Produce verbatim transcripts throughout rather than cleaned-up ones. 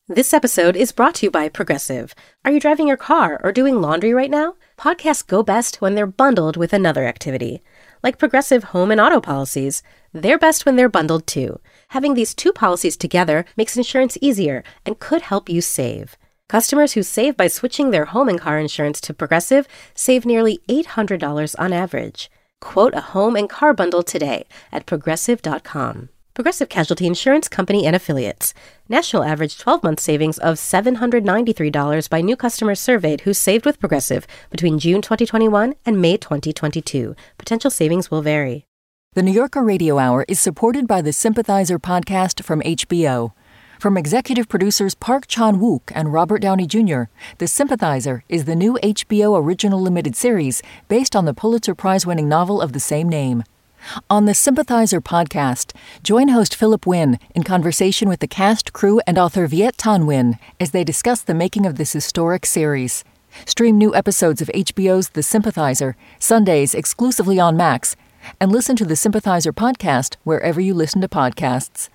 This episode is brought to you by Progressive. Are you driving your car or doing laundry right now? Podcasts go best when they're bundled with another activity. Like Progressive home and auto policies, they're best when they're bundled too. Having these two policies together makes insurance easier and could help you save. Customers who save by switching their home and car insurance to Progressive save nearly eight hundred dollars on average. Quote a home and car bundle today at progressive dot com. Progressive Casualty Insurance Company and Affiliates. National average twelve-month savings of seven hundred ninety-three dollars by new customers surveyed who saved with Progressive between June twenty twenty-one and May twenty twenty-two. Potential savings will vary. The New Yorker Radio Hour is supported by the Sympathizer podcast from H B O. From executive producers Park Chan-wook and Robert Downey Junior, The Sympathizer is the new H B O original limited series based on the Pulitzer Prize-winning novel of the same name. On the Sympathizer podcast, join host Philip Wynn in conversation with the cast, crew, and author Viet Thanh Nguyen as they discuss the making of this historic series. Stream new episodes of H B O's The Sympathizer, Sundays exclusively on Max, and listen to the Sympathizer podcast wherever you listen to podcasts.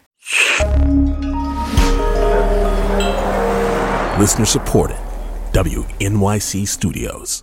Listener supported. W N Y C Studios.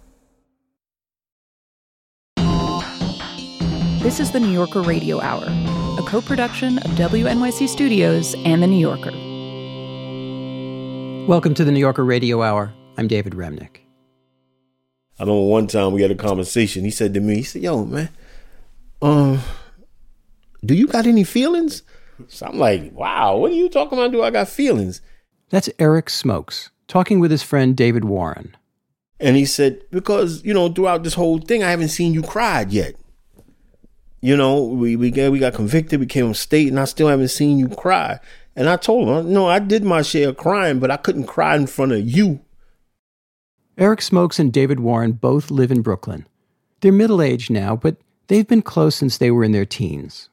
This is the New Yorker Radio Hour, a co-production of W N Y C Studios and The New Yorker. Welcome to the New Yorker Radio Hour. I'm David Remnick. I remember one time we had a conversation. He said to me, he said, yo, man, um, do you got any feelings? So I'm like, wow, what are you talking about? Do I got feelings? That's Eric Smokes, talking with his friend David Warren. And he said, because, you know, throughout this whole thing, I haven't seen you cried yet. You know, we we got, we got convicted, we came on state, and I still haven't seen you cry. And I told him, no, I did my share of crying, but I couldn't cry in front of you. Eric Smokes and David Warren both live in Brooklyn. They're middle-aged now, but they've been close since they were in their teens.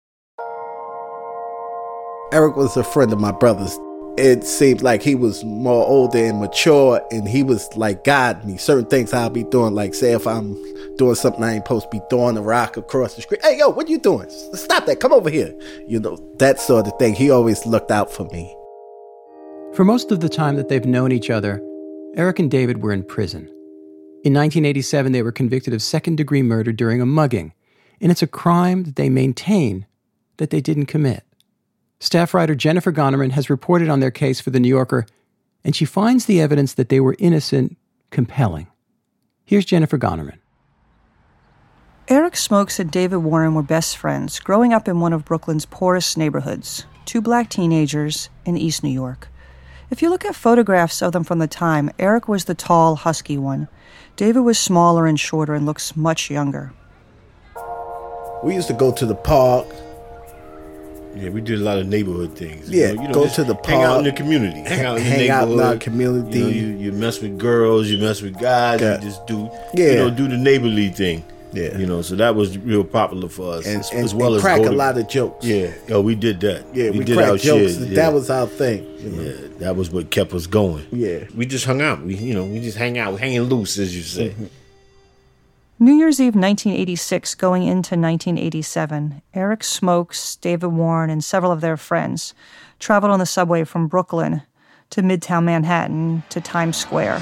Eric was a friend of my brother's. It seemed like he was more older and mature, and he was like guiding me. Certain things I'll be doing, like say if I'm doing something I ain't supposed to be throwing a rock across the street. Hey, yo, what you doing? Stop that. Come over here. You know, that sort of thing. He always looked out for me. For most of the time that they've known each other, Eric and David were in prison. In nineteen eighty-seven, they were convicted of second-degree murder during a mugging, and it's a crime that they maintain that they didn't commit. Staff writer Jennifer Gonnerman has reported on their case for The New Yorker, and she finds the evidence that they were innocent compelling. Here's Jennifer Gonnerman. Eric Smokes and David Warren were best friends, growing up in one of Brooklyn's poorest neighborhoods, two black teenagers in East New York. If you look at photographs of them from the time, Eric was the tall, husky one. David was smaller and shorter and looks much younger. We used to go to the park. Yeah, we did a lot of neighborhood things. Yeah, you know, you know, go to the park. Hang out in the community. Hang out in the hang neighborhood. out in our community. You, know, you, you mess with girls, you mess with guys, Yeah. you just do, Yeah. you know, do the neighborly thing. Yeah. You know, so that was real popular for us. And, as, and, as well and as crack go a to, lot of jokes. Yeah, oh, we did that. Yeah, we, we did cracked our jokes. shit. That Yeah. was our thing. You know? Yeah, that was what kept us going. Yeah. We just hung out. We, you know, we just hang out, hanging loose, as you say. Mm-hmm. New Year's Eve nineteen eighty-six going into nineteen eighty-seven, Eric Smokes, David Warren, and several of their friends traveled on the subway from Brooklyn to Midtown Manhattan to Times Square.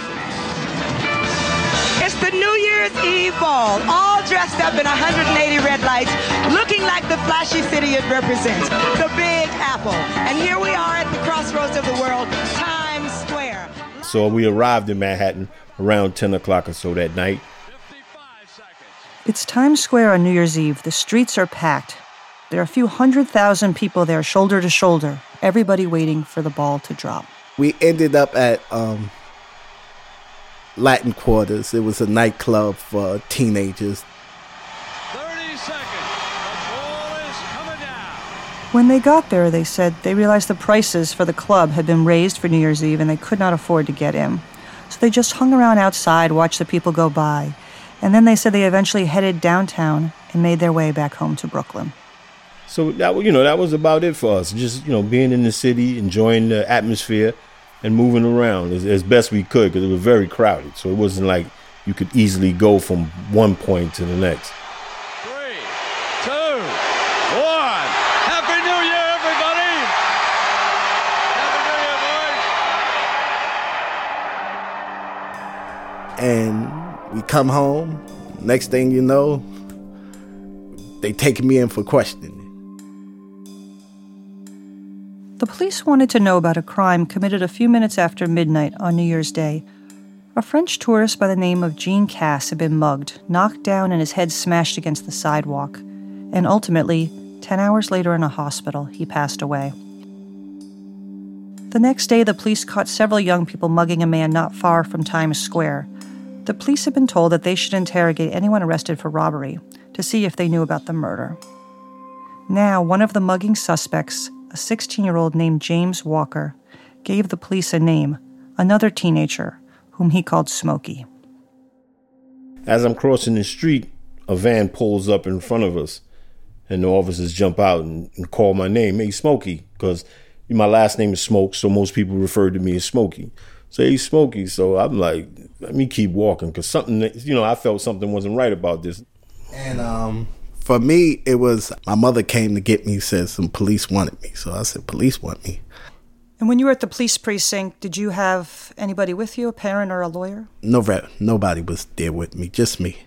It's the New Year's Eve ball, all dressed up in one hundred eighty red lights, looking like the flashy city it represents, the Big Apple. And here we are at the crossroads of the world, Times Square. So we arrived in Manhattan around ten o'clock or so that night. It's Times Square on New Year's Eve. The streets are packed. There are a few hundred thousand people there, shoulder to shoulder, everybody waiting for the ball to drop. We ended up at um, Latin Quarters. It was a nightclub for teenagers. thirty seconds. The ball is coming down. When they got there, they said they realized the prices for the club had been raised for New Year's Eve and they could not afford to get in. So they just hung around outside, watched the people go by. And then they said they eventually headed downtown and made their way back home to Brooklyn. So that, you know, that was about it for us. Just, you know, being in the city, enjoying the atmosphere and moving around as, as best we could, because it was very crowded. So it wasn't like you could easily go from one point to the next. Three, two, one. Happy New Year, everybody! Happy New Year, And we come home. Next thing you know, they taking me in for questioning. The police wanted to know about a crime committed a few minutes after midnight on New Year's Day. A French tourist by the name of Jean Casse had been mugged, knocked down, and his head smashed against the sidewalk. And ultimately, ten hours later in a hospital, he passed away. The next day, the police caught several young people mugging a man not far from Times Square. The police had been told that they should interrogate anyone arrested for robbery to see if they knew about the murder. Now, one of the mugging suspects, a sixteen-year-old named James Walker, gave the police a name, another teenager, whom he called Smokey. As I'm crossing the street, a van pulls up in front of us, and the officers jump out and, and call my name, hey, Smokey, because my last name is Smoke, so most people refer to me as Smokey. So, hey, Smokey. So I'm like, let me keep walking, because something, you know, I felt something wasn't right about this. And um, for me, it was, my mother came to get me, said some police wanted me. So I said, police want me. And when you were at the police precinct, did you have anybody with you, a parent or a lawyer? No, nobody was there with me, just me.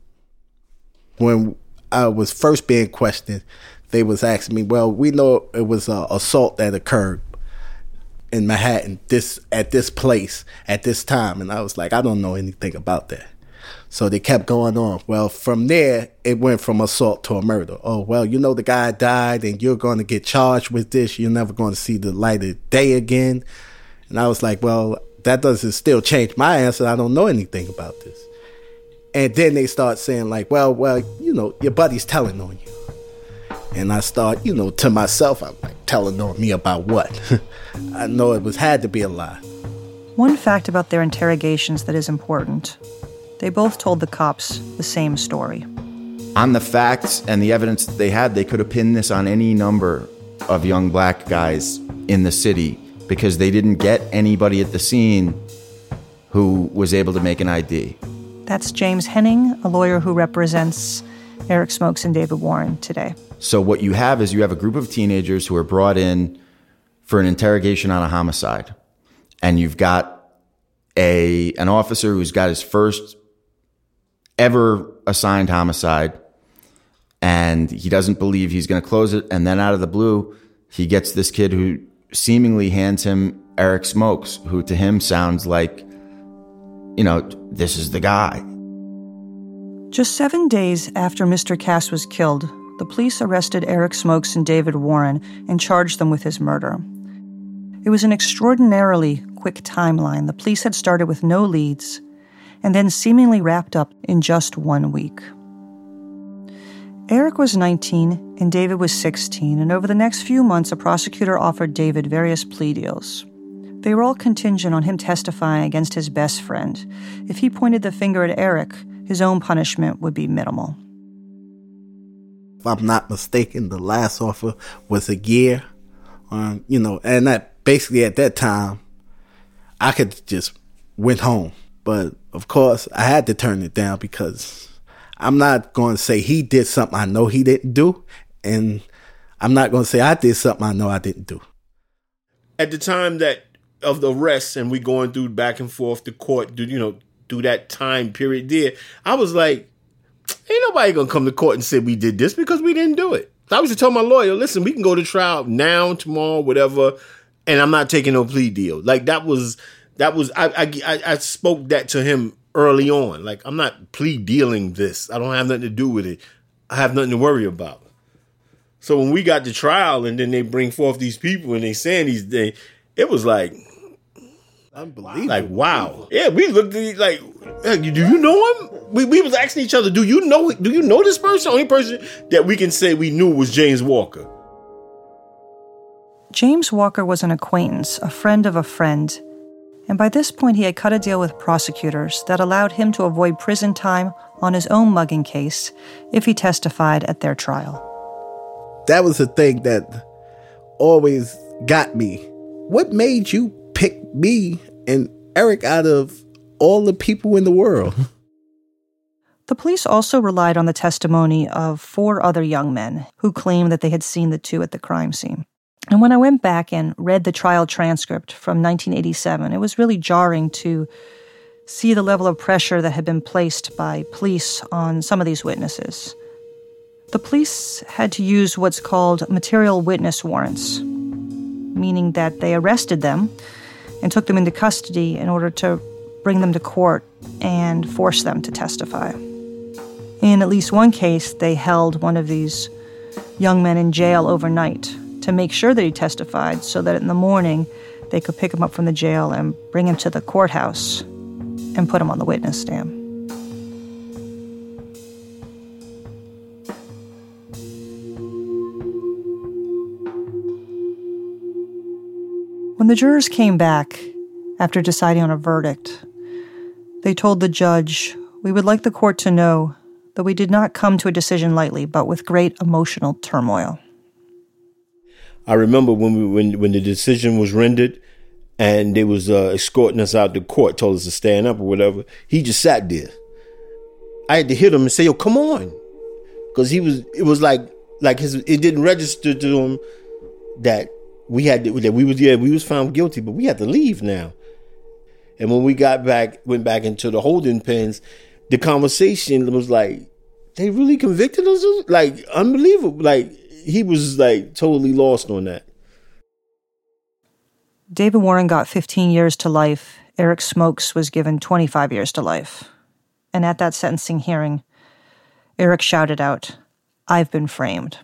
When I was first being questioned, they was asking me, well, we know it was an assault that occurred in Manhattan this at this place at this time. And I was like, I don't know anything about that. So they kept going on. Well, from there, it went from assault to a murder. Oh, well, you know, the guy died and you're going to get charged with this. You're never going to see the light of day again. And I was like, well, that doesn't still change my answer. I don't know anything about this. And then they start saying like, well, well, you know, your buddy's telling on you. And I start, you know, to myself, I'm like, telling on me about what? I know it was had to be a lie. One fact about their interrogations that is important. They both told the cops the same story. On the facts and the evidence that they had, they could have pinned this on any number of young black guys in the city because they didn't get anybody at the scene who was able to make an I D. That's James Henning, a lawyer who represents Eric Smokes and David Warren today. So what you have is you have a group of teenagers who are brought in for an interrogation on a homicide. And you've got a an officer who's got his first ever assigned homicide, and he doesn't believe he's going to close it. And then out of the blue, he gets this kid who seemingly hands him Eric Smokes, who to him sounds like, you know, this is the guy. Just seven days after Mister Casse was killed, the police arrested Eric Smokes and David Warren and charged them with his murder. It was an extraordinarily quick timeline. The police had started with no leads and then seemingly wrapped up in just one week. Eric was nineteen and David was sixteen, and over the next few months, a prosecutor offered David various plea deals. They were all contingent on him testifying against his best friend. If he pointed the finger at Eric, his own punishment would be minimal. If I'm not mistaken, the last offer was a year. Um, you know, and that basically at that time, I could just went home. But of course, I had to turn it down because I'm not going to say he did something I know he didn't do. And I'm not going to say I did something I know I didn't do. At the time that of the arrest and we going through back and forth to court, you know, through that time period there, I was like, ain't nobody going to come to court and say we did this because we didn't do it. So I was to tell my lawyer, listen, we can go to trial now, tomorrow, whatever, and I'm not taking no plea deal. Like that was, that was, I, I, I spoke that to him early on. Like, I'm not plea dealing this. I don't have nothing to do with it. I have nothing to worry about. So when we got to trial and then they bring forth these people and they saying these things, it was like, unbelievable. Like, wow. Yeah, we looked at it like, hey, do you know him? We we was asking each other, do you know do you know this person? The only person that we can say we knew was James Walker. James Walker was an acquaintance, a friend of a friend. And by this point, he had cut a deal with prosecutors that allowed him to avoid prison time on his own mugging case if he testified at their trial. That was the thing that always got me. What made you pick me and Eric out of all the people in the world? The police also relied on the testimony of four other young men who claimed that they had seen the two at the crime scene. And when I went back and read the trial transcript from nineteen eighty-seven, it was really jarring to see the level of pressure that had been placed by police on some of these witnesses. The police had to use what's called material witness warrants, meaning that they arrested them and took them into custody in order to bring them to court and force them to testify. In at least one case, they held one of these young men in jail overnight to make sure that he testified so that in the morning they could pick him up from the jail and bring him to the courthouse and put him on the witness stand. When the jurors came back after deciding on a verdict, they told the judge, "We would like the court to know that we did not come to a decision lightly, but with great emotional turmoil." I remember when we when when the decision was rendered and they was uh, escorting us out the court, told us to stand up or whatever, he just sat there. I had to hit him and say, "Yo, come on," because he was. It was like like his. It didn't register to him that we had to, that we was yeah we was found guilty, but we had to leave now. And when we got back, went back into the holding pens, the conversation was like, "They really convicted us?" Like unbelievable. Like he was like totally lost on that. David Warren got fifteen years to life. Eric Smokes was given twenty-five years to life. And at that sentencing hearing, Eric shouted out, "I've been framed."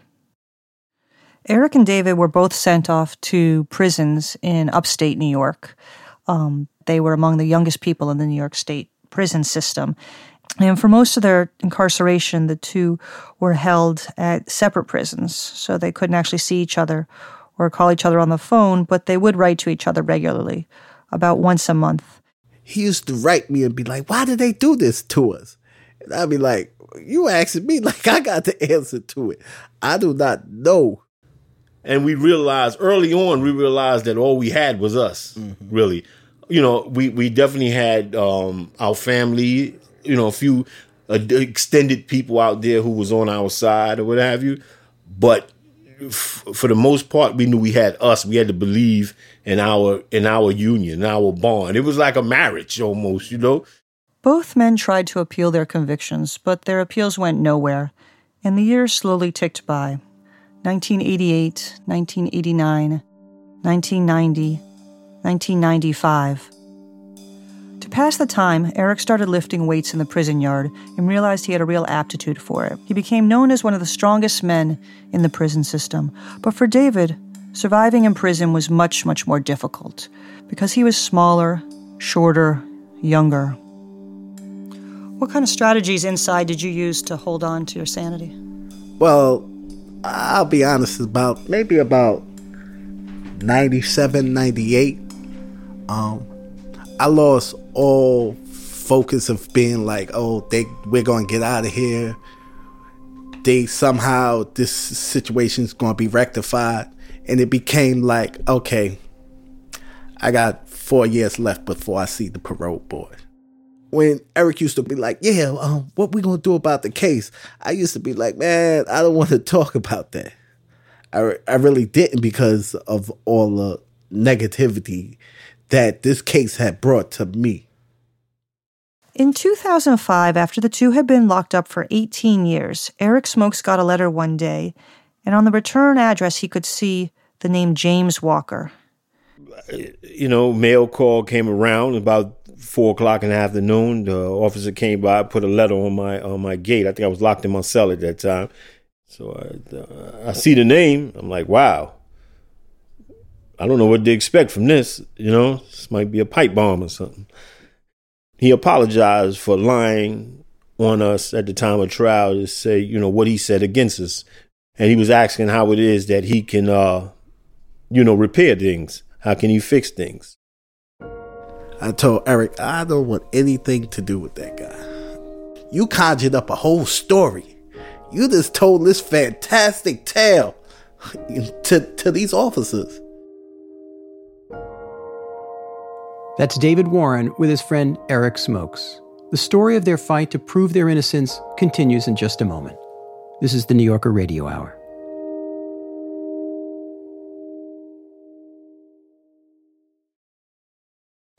Eric and David were both sent off to prisons in upstate New York. Um, they were among the youngest people in the New York State prison system. And for most of their incarceration, the two were held at separate prisons, so they couldn't actually see each other or call each other on the phone, but they would write to each other regularly, about once a month. He used to write me and be like, "Why did they do this to us?" And I'd be like, "You asking me like I got the answer to it. I do not know." And we realized early on, we realized that all we had was us, mm-hmm. really. You know, we, we definitely had um, our family, you know, a few uh, extended people out there who was on our side or what have you. But f- for the most part, we knew we had us. We had to believe in our in our union, in our bond. It was like a marriage almost, you know. Both men tried to appeal their convictions, but their appeals went nowhere, and the years slowly ticked by. nineteen eighty-eight, nineteen eighty-nine, nineteen ninety, nineteen ninety-five. To pass the time, Eric started lifting weights in the prison yard and realized he had a real aptitude for it. He became known as one of the strongest men in the prison system. But for David, surviving in prison was much, much more difficult because he was smaller, shorter, younger. What kind of strategies inside did you use to hold on to your sanity? Well, I'll be honest, about maybe about ninety-seven, ninety-eight, um, I lost all focus of being like, oh, they we're going to get out of here. They somehow, this situation's going to be rectified. And it became like, okay, I got four years left before I see the parole board. When Eric used to be like, yeah, um, what we going to do about the case? I used to be like, man, I don't want to talk about that. I, I really didn't because of all the negativity that this case had brought to me. In two thousand five, after the two had been locked up for eighteen years, Eric Smokes got a letter one day, and on the return address he could see the name James Walker. You know, mail call came around about four o'clock in the afternoon. The officer came by, put a letter on my on my gate. I think I was locked in my cell at that time. So I, uh, I see the name. I'm like, wow. I don't know what to expect from this. You know, this might be a pipe bomb or something. He apologized for lying on us at the time of trial to say, you know, what he said against us. And he was asking how it is that he can, uh, you know, repair things. How can he fix things? I told Eric, I don't want anything to do with that guy. You conjured up a whole story. You just told this fantastic tale to, to these officers. That's David Warren with his friend Eric Smokes. The story of their fight to prove their innocence continues in just a moment. This is the New Yorker Radio Hour.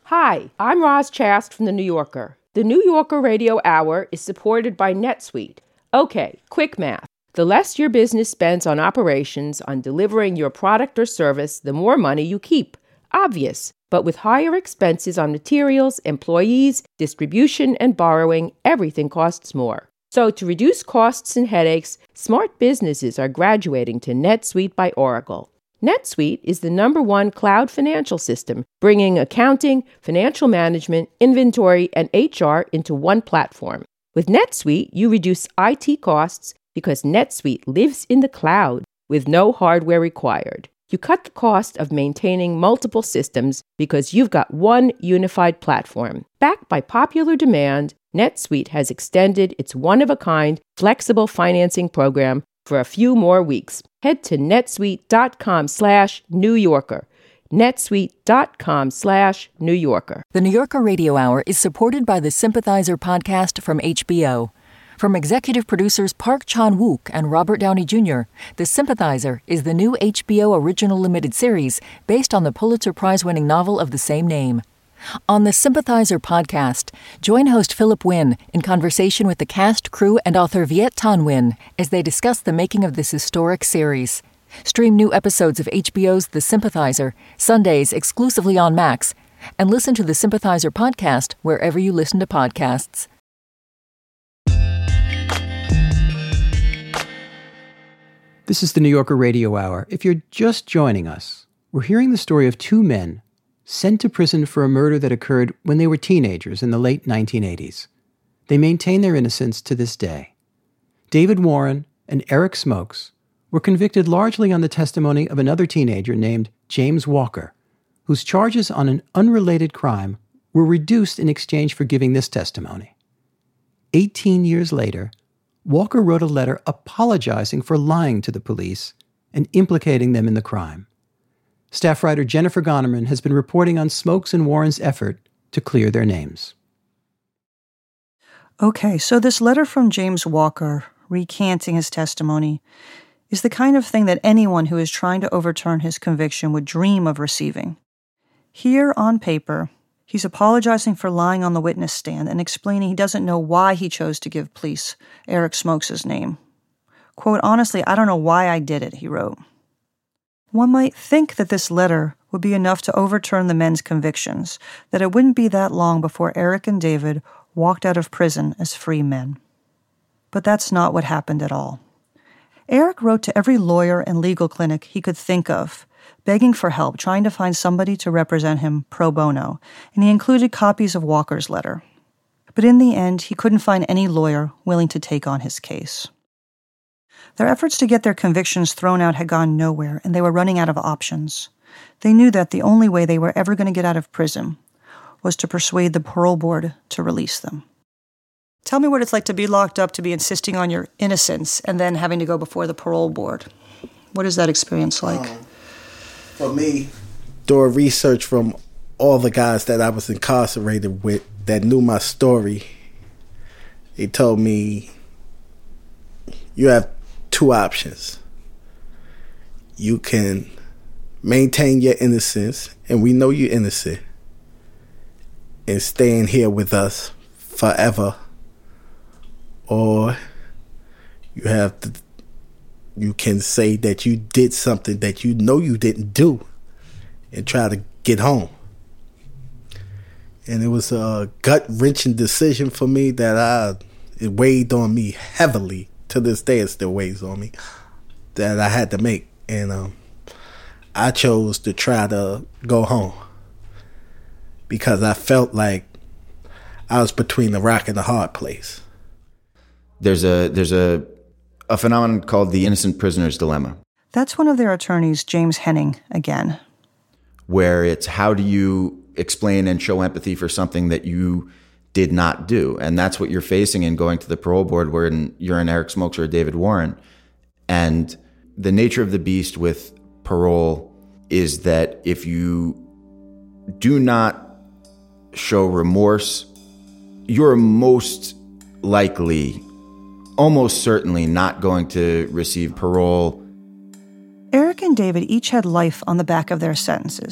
Hi, I'm Roz Chast from The New Yorker. The New Yorker Radio Hour is supported by NetSuite. Okay, quick math. The less your business spends on operations, on delivering your product or service, the more money you keep. Obvious. But with higher expenses on materials, employees, distribution, and borrowing, everything costs more. So to reduce costs and headaches, smart businesses are graduating to NetSuite by Oracle. NetSuite is the number one cloud financial system, bringing accounting, financial management, inventory, and H R into one platform. With NetSuite, you reduce I T costs because NetSuite lives in the cloud with no hardware required. You cut the cost of maintaining multiple systems because you've got one unified platform. Backed by popular demand, NetSuite has extended its one-of-a-kind flexible financing program for a few more weeks. Head to netsuite.com slash New Yorker. netsuite.com slash New Yorker. The New Yorker Radio Hour is supported by the Sympathizer podcast from H B O. From executive producers Park Chan-wook and Robert Downey Junior, The Sympathizer is the new H B O original limited series based on the Pulitzer Prize-winning novel of the same name. On the Sympathizer podcast, join host Philip Wynn in conversation with the cast, crew, and author Viet Thanh Nguyen as they discuss the making of this historic series. Stream new episodes of H B O's The Sympathizer, Sundays exclusively on Max, and listen to the Sympathizer podcast wherever you listen to podcasts. This is the New Yorker Radio Hour. If you're just joining us, we're hearing the story of two men sent to prison for a murder that occurred when they were teenagers in the late nineteen eighties. They maintain their innocence to this day. David Warren and Eric Smokes were convicted largely on the testimony of another teenager named James Walker, whose charges on an unrelated crime were reduced in exchange for giving this testimony. Eighteen years later, Walker wrote a letter apologizing for lying to the police and implicating them in the crime. Staff writer Jennifer Gonnerman has been reporting on Smokes and Warren's effort to clear their names. Okay, so this letter from James Walker, recanting his testimony, is the kind of thing that anyone who is trying to overturn his conviction would dream of receiving. Here on paper, he's apologizing for lying on the witness stand and explaining he doesn't know why he chose to give police Eric Smokes' name. Quote, "Honestly, I don't know why I did it," he wrote. One might think that this letter would be enough to overturn the men's convictions, that it wouldn't be that long before Eric and David walked out of prison as free men. But that's not what happened at all. Eric wrote to every lawyer and legal clinic he could think of, begging for help, trying to find somebody to represent him pro bono, and he included copies of Walker's letter. But in the end, he couldn't find any lawyer willing to take on his case. Their efforts to get their convictions thrown out had gone nowhere, and they were running out of options. They knew that the only way they were ever going to get out of prison was to persuade the parole board to release them. Tell me what it's like to be locked up, to be insisting on your innocence, and then having to go before the parole board. What is that experience like? Um, for me, doing research from all the guys that I was incarcerated with that knew my story, they told me, you have two options. You can maintain your innocence, and we know you're innocent, and stay in here with us forever, or you have to, you can say that you did something that you know you didn't do and try to get home. And it was a gut-wrenching decision for me that I, it weighed on me heavily. To this day, it still weighs on me, that I had to make. And um, I chose to try to go home because I felt like I was between the rock and the hard place. There's a there's a a phenomenon called the innocent prisoner's dilemma. That's one of their attorneys, James Henning, again. Where it's, how do you explain and show empathy for something that you did not do? And that's what you're facing in going to the parole board, where you're an Eric Smokes or a David Warren. And the nature of the beast with parole is that if you do not show remorse, you're most likely, almost certainly, not going to receive parole. Eric and David each had life on the back of their sentences.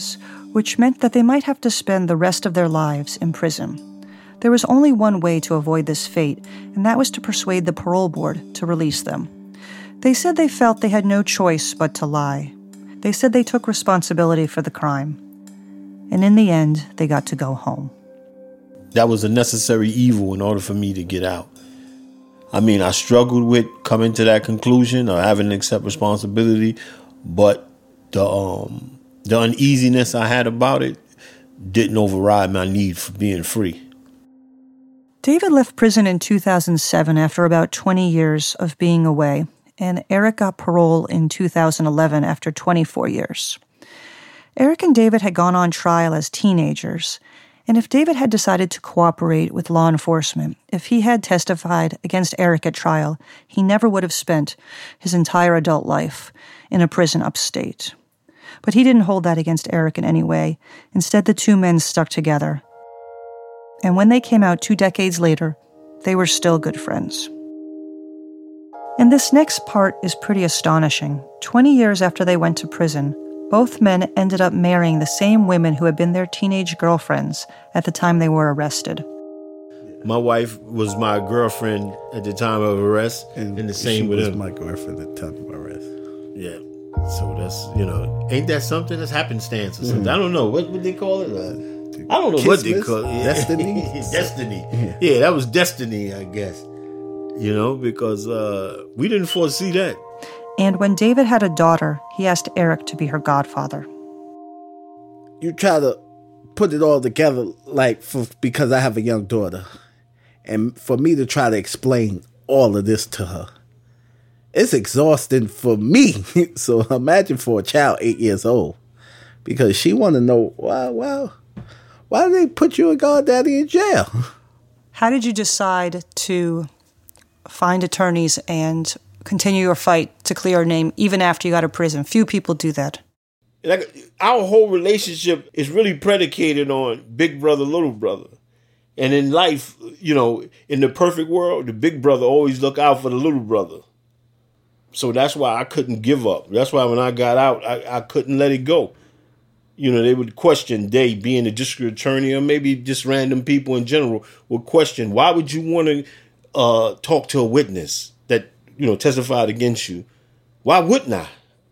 which meant that they might have to spend the rest of their lives in prison. There was only one way to avoid this fate, and that was to persuade the parole board to release them. They said they felt they had no choice but to lie. They said they took responsibility for the crime. And in the end, they got to go home. That was a necessary evil in order for me to get out. I mean, I struggled with coming to that conclusion or having to accept responsibility, but the um, the uneasiness I had about it didn't override my need for being free. David left prison in two thousand seven after about twenty years of being away, and Eric got parole in two thousand eleven after twenty-four years. Eric and David had gone on trial as teenagers, and if David had decided to cooperate with law enforcement, if he had testified against Eric at trial, he never would have spent his entire adult life in a prison upstate. But he didn't hold that against Eric in any way. Instead, the two men stuck together. And when they came out two decades later, they were still good friends. And this next part is pretty astonishing. Twenty years after they went to prison, both men ended up marrying the same women who had been their teenage girlfriends at the time they were arrested. My wife was my girlfriend at the time of arrest, and, and the same she with was him. my girlfriend at the time of arrest. Yeah. So that's, you know, ain't that something? That's happenstance or something. Mm-hmm. I don't know. What would they call it? Uh, I don't know what they call it. Destiny? Destiny. Yeah. Yeah, that was destiny, I guess. You know, because uh, we didn't foresee that. And when David had a daughter, he asked Eric to be her godfather. You try to put it all together, like, for, because I have a young daughter. And for me to try to explain all of this to her, it's exhausting for me. So imagine for a child eight years old. Because she want to know, why, why, why did they put you and Goddaddy in jail? How did you decide to find attorneys and continue your fight to clear your name even after you got out of prison? Few people do that. Like, our whole relationship is really predicated on big brother, little brother. And in life, you know, in the perfect world, the big brother always look out for the little brother. So that's why I couldn't give up. That's why when I got out, I, I couldn't let it go. You know, they would question Dave being a district attorney, or maybe just random people in general would question, why would you want to uh, talk to a witness that, you know, testified against you? Why wouldn't I?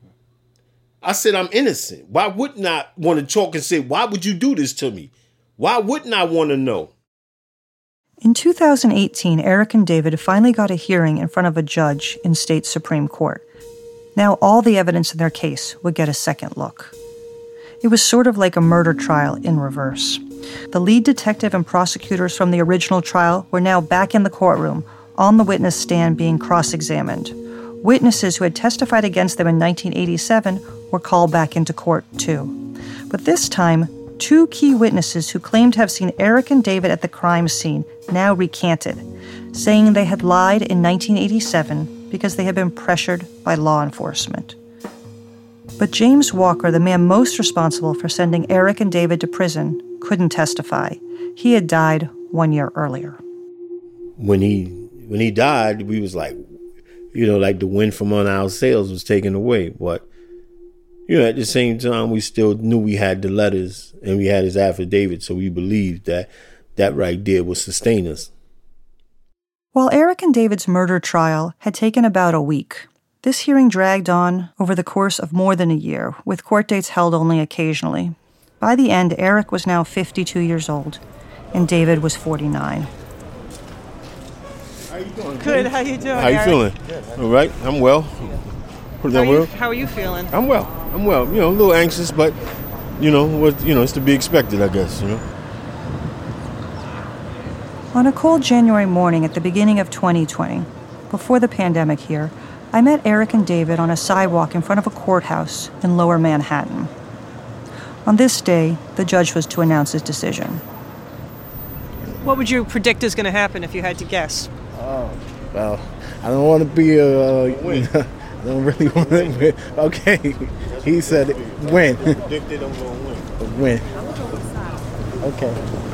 I said, I'm innocent. Why wouldn't I want to talk and say, why would you do this to me? Why wouldn't I want to know? In two thousand eighteen, Eric and David finally got a hearing in front of a judge in state Supreme Court. Now all the evidence in their case would get a second look. It was sort of like a murder trial in reverse. The lead detective and prosecutors from the original trial were now back in the courtroom, on the witness stand being cross-examined. Witnesses who had testified against them in nineteen eighty-seven were called back into court too. But this time, two key witnesses who claimed to have seen Eric and David at the crime scene now recanted, saying they had lied in nineteen eighty-seven because they had been pressured by law enforcement. But James Walker, the man most responsible for sending Eric and David to prison, couldn't testify. He had died one year earlier. When he when he died, we was like, you know, like the wind from on our sails was taken away. But, you know, at the same time, we still knew we had the letters and we had his affidavit, so we believed that that right there would sustain us. While Eric and David's murder trial had taken about a week, this hearing dragged on over the course of more than a year, with court dates held only occasionally. By the end, Eric was now fifty-two years old, and David was forty-nine. How you doing? Good, how you doing, How you Eric? feeling? All right, I'm well. Put it How down are, you, well. how are you feeling? I'm well. I'm well. You know, a little anxious, but you know what? You know, it's to be expected, I guess. You know. On a cold January morning at the beginning of twenty twenty, before the pandemic here, I met Eric and David on a sidewalk in front of a courthouse in Lower Manhattan. On this day, the judge was to announce his decision. What would you predict is going to happen if you had to guess? Oh, well, I don't want to be a... Uh, I don't really want to win. Okay, he said it. Win. Predicted I'm gonna win. Win. Okay.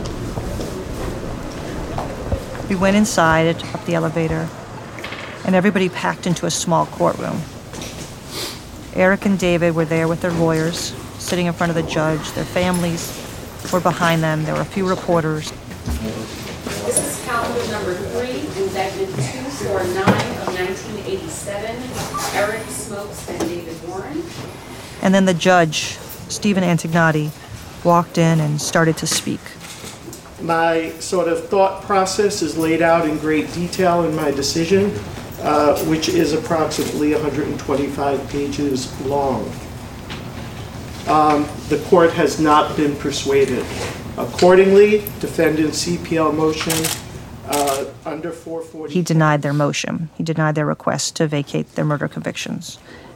We went inside, up the elevator, and everybody packed into a small courtroom. Eric and David were there with their lawyers, sitting in front of the judge. Their families were behind them. There were a few reporters. This is calendar number three, indictment two forty-nine of nineteen eighty-seven, Eric Smokes and David Warren. And then the judge, Stephen Antignati, walked in and started to speak. My sort of thought process is laid out in great detail in my decision, uh, which is approximately one hundred twenty-five pages long. Um, the court has not been persuaded. Accordingly, defendant's C P L motion uh, under four forty. He denied their motion. He denied their request to vacate their murder convictions.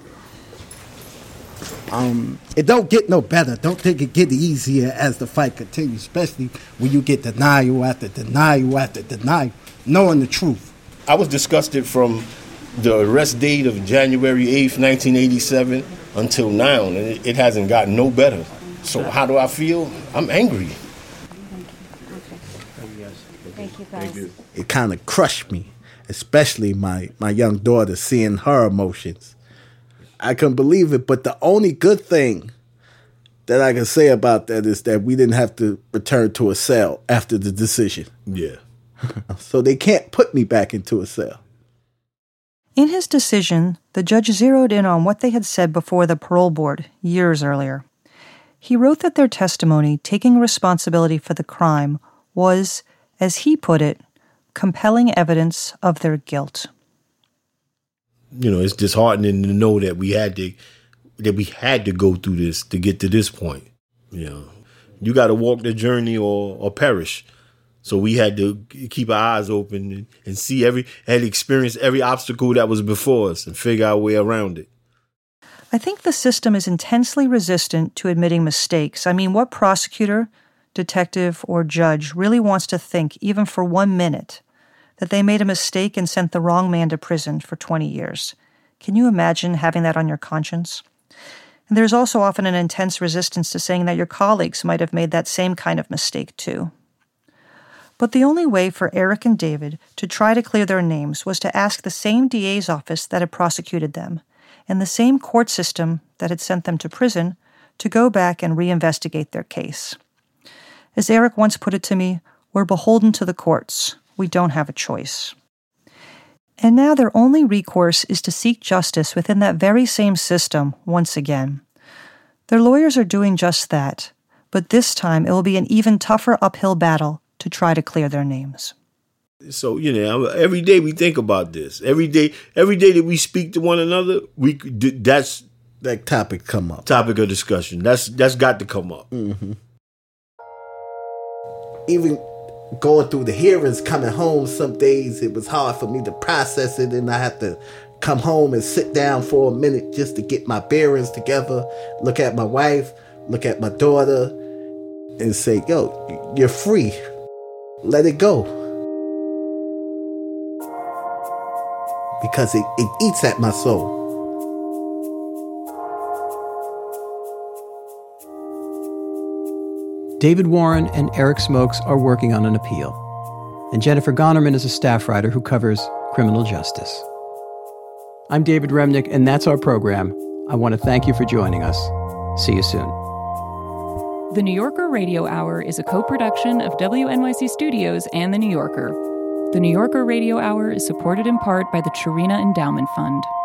Um, it don't get no better. Don't think it get easier as the fight continues, especially when you get denial after denial after denial, knowing the truth. I was disgusted from the arrest date of January eighth, nineteen eighty-seven until now, and it, it hasn't gotten no better. So how do I feel? I'm angry. Thank you, guys. It kind of crushed me, especially my, my young daughter seeing her emotions. I couldn't believe it, but the only good thing that I can say about that is that we didn't have to return to a cell after the decision. Yeah. So they can't put me back into a cell. In his decision, the judge zeroed in on what they had said before the parole board years earlier. He wrote that their testimony, taking responsibility for the crime, was, as he put it, compelling evidence of their guilt. You know, it's disheartening to know that we had to that we had to go through this to get to this point. You know, you got to walk the journey or or perish. So we had to keep our eyes open and, and see every and experience every obstacle that was before us and figure our way around it. I think the system is intensely resistant to admitting mistakes. I mean, what prosecutor, detective, or judge really wants to think, even for one minute, that they made a mistake and sent the wrong man to prison for twenty years? Can you imagine having that on your conscience? And there's also often an intense resistance to saying that your colleagues might have made that same kind of mistake too. But the only way for Eric and David to try to clear their names was to ask the same D A's office that had prosecuted them and the same court system that had sent them to prison to go back and reinvestigate their case. As Eric once put it to me, we're beholden to the courts. We don't have a choice. And now their only recourse is to seek justice within that very same system once again. Their lawyers are doing just that, but this time it will be an even tougher uphill battle to try to clear their names. So, you know, every day we think about this. Every day, every day that we speak to one another, we that's that topic come up. Topic of discussion. That's that's got to come up. Mm-hmm. Even going through the hearings, coming home, some days it was hard for me to process it, and I have to come home and sit down for a minute just to get my bearings together, look at my wife, look at my daughter, and say, yo, you're free. Let it go. Because it, it eats at my soul. David Warren and Eric Smokes are working on an appeal, and Jennifer Gonerman is a staff writer who covers criminal justice. I'm David Remnick, and that's our program. I want to thank you for joining us. See you soon. The New Yorker Radio Hour is a co-production of W N Y C Studios and The New Yorker. The New Yorker Radio Hour is supported in part by the Cherena Endowment Fund.